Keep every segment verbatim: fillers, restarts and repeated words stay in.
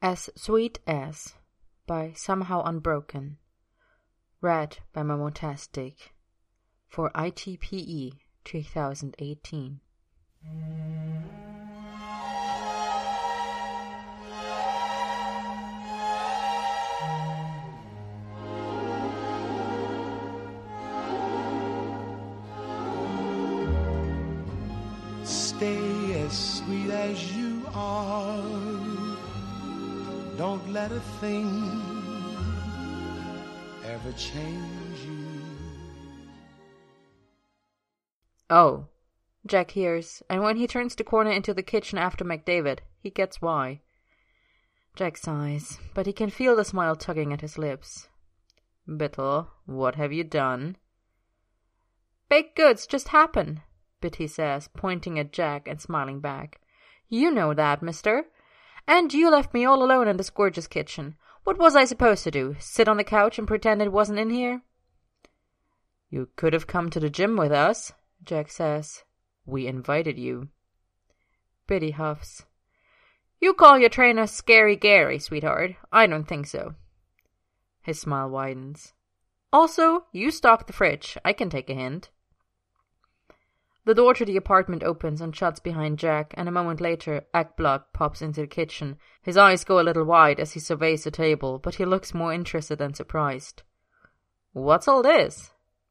As Sweet As by Somehow Unbroken. Read by Momotastic for I T P E twenty eighteen. Stay as sweet as you are. Don't let a thing ever change you. Oh, Jack hears, and when he turns the corner into the kitchen after McDavid, he gets why. Jack sighs, but he can feel the smile tugging at his lips. Biddle, what have you done? Baked goods just happen, Bitty says, pointing at Jack and smiling back. You know that, mister. And you left me all alone in this gorgeous kitchen. What was I supposed to do? Sit on the couch and pretend it wasn't in here? You could have come to the gym with us, Jack says. We invited you. Bitty huffs. You call your trainer Scary Gary, sweetheart. I don't think so. His smile widens. Also, you stocked the fridge. I can take a hint. The door to the apartment opens and shuts behind Jack, and a moment later, Ekblad pops into the kitchen. His eyes go a little wide as he surveys the table, but he looks more interested than surprised. What's all this?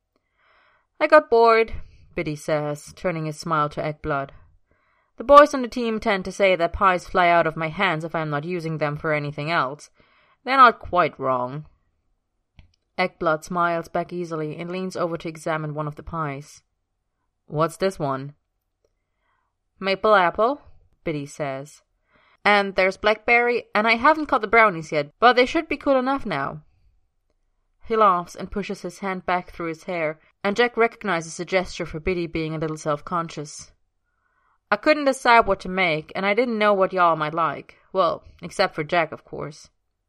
I got bored, Bitty says, turning his smile to Ekblad. The boys on the team tend to say that pies fly out of my hands if I'm not using them for anything else. They're not quite wrong. Ekblad smiles back easily and leans over to examine one of the pies. What's this one? Maple apple, Bitty says. And there's blackberry, and I haven't cut the brownies yet, but they should be cool enough now. He laughs and pushes his hand back through his hair, and Jack recognizes the gesture for Bitty being a little self-conscious. I couldn't decide what to make, and I didn't know what y'all might like. Well, except for Jack, of course.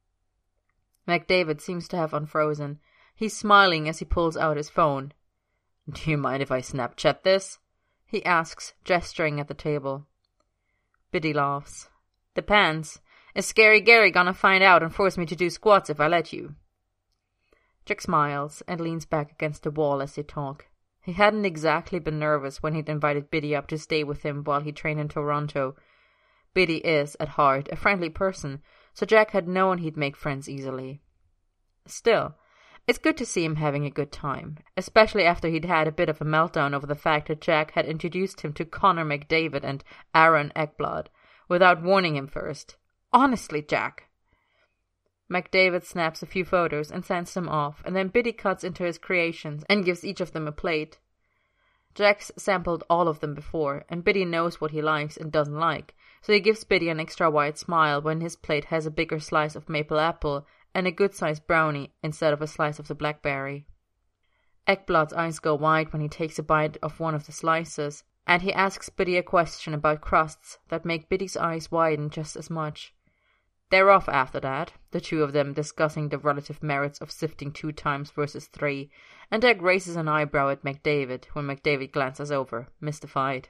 McDavid seems to have unfrozen. He's smiling as he pulls out his phone. Do you mind if I Snapchat this? He asks, gesturing at the table. Bitty laughs. Depends. Is Scary Gary gonna find out and force me to do squats if I let you? Jack smiles and leans back against the wall as they talk. He hadn't exactly been nervous when he'd invited Bitty up to stay with him while he trained in Toronto. Bitty is, at heart, a friendly person, so Jack had known he'd make friends easily. Still, it's good to see him having a good time, especially after he'd had a bit of a meltdown over the fact that Jack had introduced him to Connor McDavid and Aaron Ekblad without warning him first. Honestly, Jack. McDavid snaps a few photos and sends them off, and then Bitty cuts into his creations and gives each of them a plate. Jack's sampled all of them before, and Bitty knows what he likes and doesn't like, so he gives Bitty an extra wide smile when his plate has a bigger slice of maple apple and a good-sized brownie instead of a slice of the blackberry. Ekblad's eyes go wide when he takes a bite of one of the slices, and he asks Bitty a question about crusts that make Bitty's eyes widen just as much. They're off after that, the two of them discussing the relative merits of sifting two times versus three, and Jack raises an eyebrow at McDavid when McDavid glances over, mystified.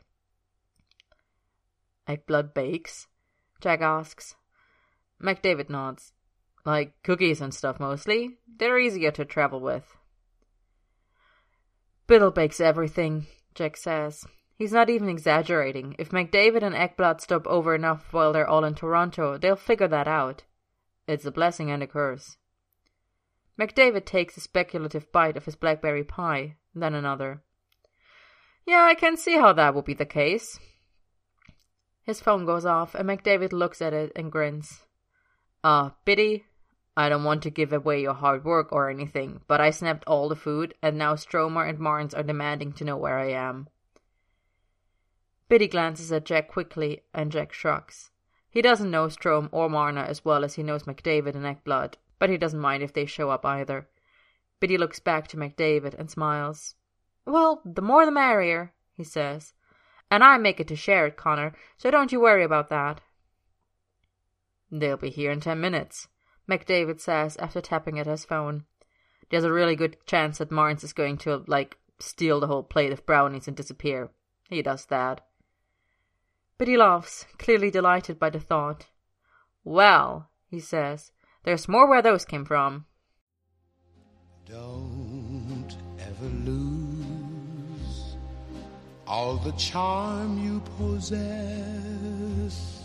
Ekblad bakes? Jack asks. McDavid nods. Like cookies and stuff mostly. They're easier to travel with. Biddle bakes everything, Jack says. He's not even exaggerating. If McDavid and Ekblad stop over enough while they're all in Toronto, they'll figure that out. It's a blessing and a curse. McDavid takes a speculative bite of his blackberry pie, then another. Yeah, I can see how that would be the case. His phone goes off, and McDavid looks at it and grins. Ah, uh, Bitty, I don't want to give away your hard work or anything, but I snapped all the food, and now Stromer and Marnes are demanding to know where I am. Bitty glances at Jack quickly, and Jack shrugs. He doesn't know Strome or Marner as well as he knows McDavid and Ekblad, but he doesn't mind if they show up either. Bitty looks back to McDavid and smiles. Well, the more the merrier, he says. And I make it to share it, Connor, so don't you worry about that. They'll be here in ten minutes, McDavid says after tapping at his phone. There's a really good chance that Marnes is going to, like, steal the whole plate of brownies and disappear. He does that. But he laughs, clearly delighted by the thought. Well, he says. There's more where those came from. Don't ever lose all the charm you possess.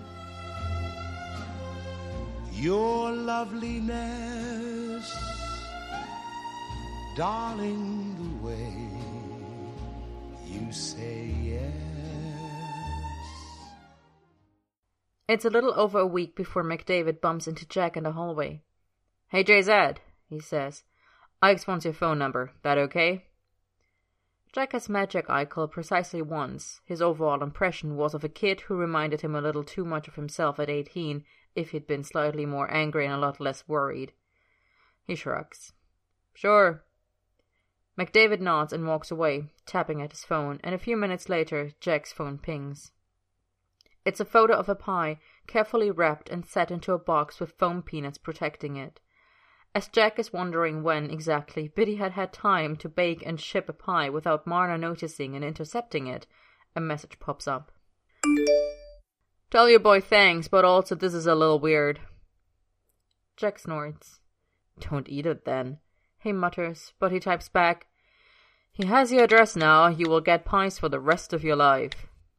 Your loveliness, darling, the way you say yes. It's a little over a week before McDavid bumps into Jack in the hallway. Hey, J Z, he says. Ike's wants your phone number. That okay? Jack has met Jack Eichel precisely once. His overall impression was of a kid who reminded him a little too much of himself at eighteen, if he'd been slightly more angry and a lot less worried. He shrugs. Sure. McDavid nods and walks away, tapping at his phone, and a few minutes later, Jack's phone pings. It's a photo of a pie, carefully wrapped and set into a box with foam peanuts protecting it. As Jack is wondering when, exactly, Biddy had had time to bake and ship a pie without Marna noticing and intercepting it, a message pops up. Tell your boy thanks, but also this is a little weird. Jack snorts. Don't eat it then, he mutters, but he types back, he has your address now, you will get pies for the rest of your life.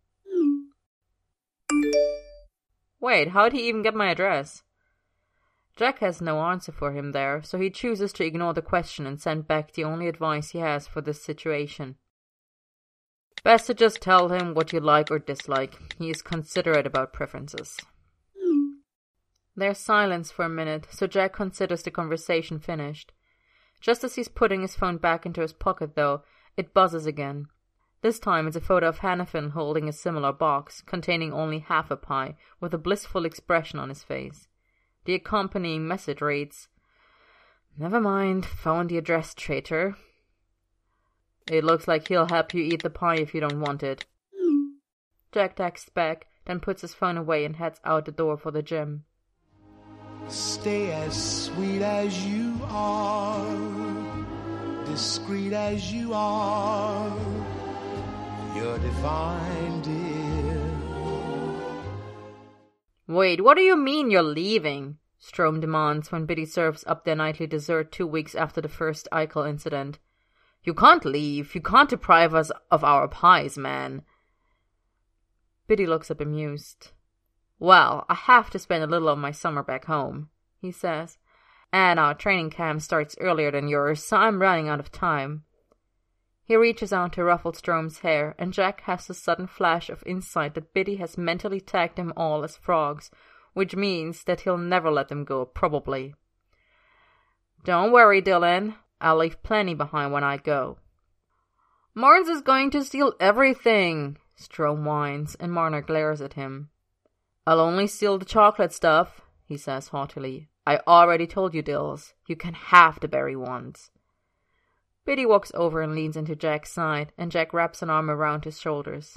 Wait, how'd he even get my address? Jack has no answer for him there, so he chooses to ignore the question and send back the only advice he has for this situation. Best to just tell him what you like or dislike. He is considerate about preferences. There's silence for a minute, so Jack considers the conversation finished. Just as he's putting his phone back into his pocket, though, it buzzes again. This time it's a photo of Hannafin holding a similar box, containing only half a pie, with a blissful expression on his face. The accompanying message reads, Never mind, found the address, traitor. It looks like he'll help you eat the pie if you don't want it. Jack texts back, then puts his phone away and heads out the door for the gym. Stay as sweet as you are, discreet as you are. You're divine, dear. Wait, what do you mean you're leaving? Strome demands when Biddy serves up their nightly dessert two weeks after the first Eichel incident. You can't leave. You can't deprive us of our pies, man. Biddy looks up amused. Well, I have to spend a little of my summer back home, he says. And our training camp starts earlier than yours, so I'm running out of time. He reaches out to ruffle Strome's hair, and Jack has a sudden flash of insight that Biddy has mentally tagged them all as frogs, which means that he'll never let them go, probably. Don't worry, Dylan. I'll leave plenty behind when I go. Marnes is going to steal everything, Strome whines, and Marner glares at him. I'll only steal the chocolate stuff, he says haughtily. I already told you, Dills. You can have the berry ones. Biddy walks over and leans into Jack's side, and Jack wraps an arm around his shoulders.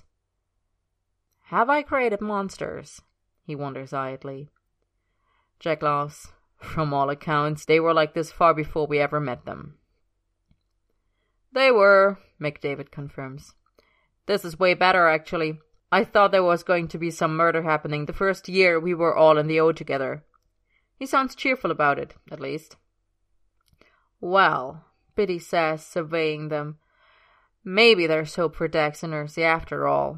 Have I created monsters? He wonders idly. Jack laughs. From all accounts, they were like this far before we ever met them. They were, McDavid confirms. This is way better, actually. I thought there was going to be some murder happening the first year we were all in the O together. He sounds cheerful about it, at least. Well, Biddy says, surveying them, maybe there's hope for Dax and Ursi after all.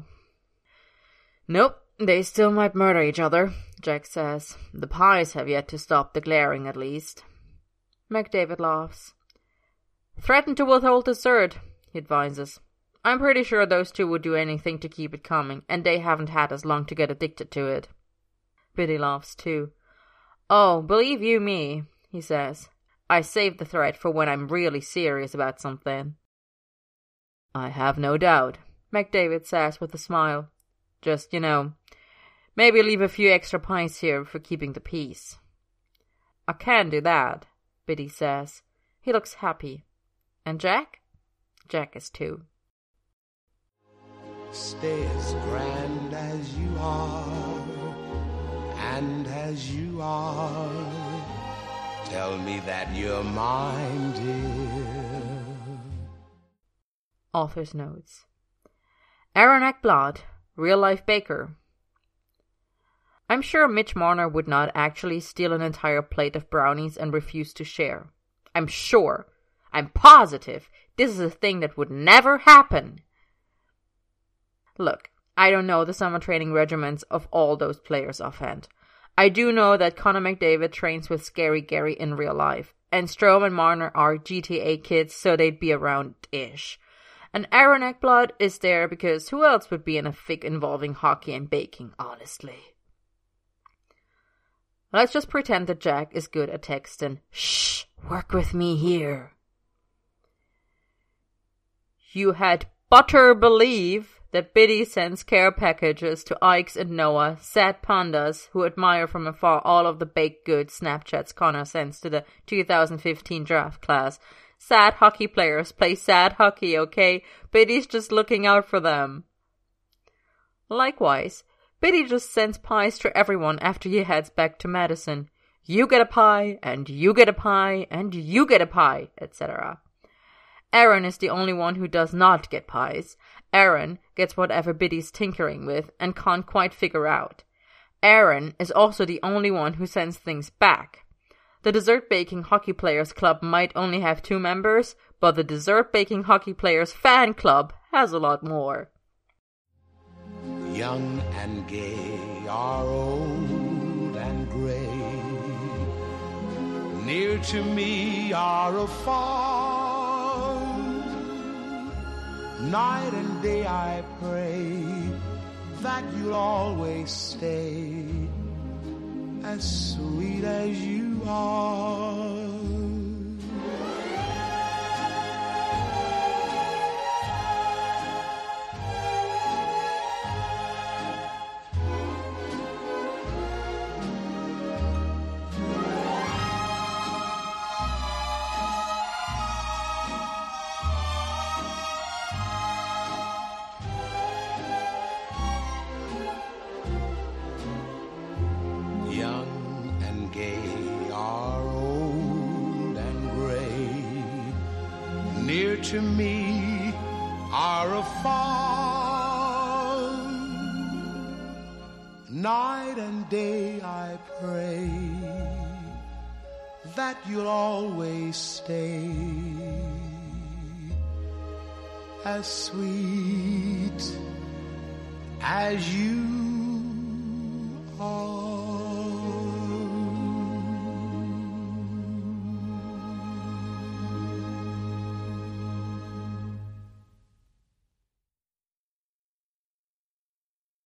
Nope, they still might murder each other, Jack says. The pies have yet to stop the glaring, at least. McDavid laughs. Threaten to withhold dessert, he advises. I'm pretty sure those two would do anything to keep it coming, and they haven't had as long to get addicted to it. Biddy laughs too. Oh, believe you me, he says. I save the threat for when I'm really serious about something. I have no doubt, McDavid says with a smile. Just, you know, maybe leave a few extra pies here for keeping the peace. I can do that, Biddy says. He looks happy. And Jack? Jack is too. Stay as grand as you are, and as you are, tell me that you're mine, dear. Author's notes. Aaron Ekblad, real-life baker. I'm sure Mitch Marner would not actually steal an entire plate of brownies and refuse to share. I'm sure. I'm positive. This is a thing that would never happen. Look, I don't know the summer training regimens of all those players offhand. I do know that Connor McDavid trains with Scary Gary in real life, and Strome and Marner are G T A kids, so they'd be around-ish. And Aaron Ekblad is there because who else would be in a fic involving hockey and baking, honestly? Let's just pretend that Jack is good at texting. Shh, work with me here. You had better believe that Biddy sends care packages to Ikes and Noah, sad pandas who admire from afar all of the baked goods Snapchats Connor sends to the two thousand fifteen draft class. Sad hockey players play sad hockey, okay? Biddy's just looking out for them. Likewise, Biddy just sends pies to everyone after he heads back to Madison. You get a pie, and you get a pie, and you get a pie, et cetera. Aaron is the only one who does not get pies. Aaron gets whatever Biddy's tinkering with and can't quite figure out. Aaron is also the only one who sends things back. The Dessert Baking Hockey Players Club might only have two members, but the Dessert Baking Hockey Players Fan Club has a lot more. Young and gay are old and gray. Near to me are afar. Night and day I pray that you'll always stay as sweet as you are. To me are afar. Night and day I pray that you'll always stay as sweet as you